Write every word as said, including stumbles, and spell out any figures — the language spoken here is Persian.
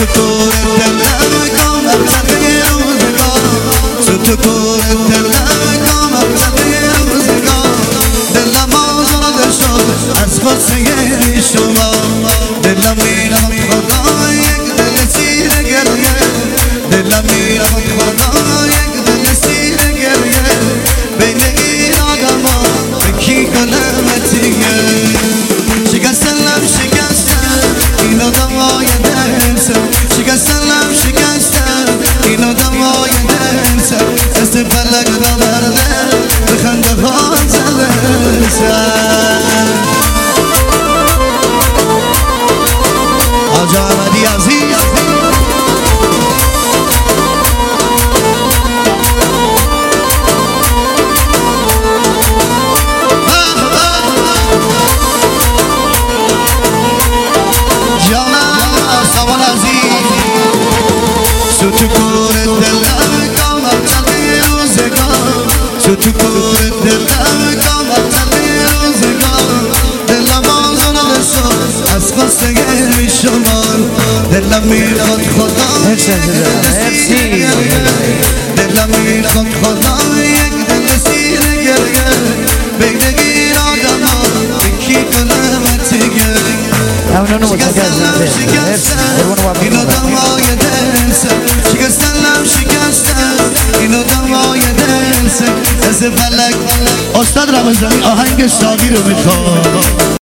تو کور دلم کامل تقی روزگار تو کور دلم کامل تقی روزگار دلم آزاده شد از خواستگی شما دلم میرم خدا یک دل سیر گریه دلم میرم خدا یک دل سیر گریه بین این آدم ها بکی کنم تیگه شکستنم شکستن این آدم های درسم شکستنم شکستن این آدم های درسم دست فلک را بردن به خنده ها زلسن آجا احمدی عزیز تو کور دلم کامل تقی روزگار تو کور دلم کامل تقی روزگار دلم آزاده شد از خواستگی شما دلم میخواد خدا دلم میخواد خدا یک دل سیر گریه بین این آدم ها بکی کنم تیگه شکستنم شکستن این آدم های درسم شکستنم شکستن این آدم های درسم از فلک استاد رمضانی آهنگ ساقی رو میخواد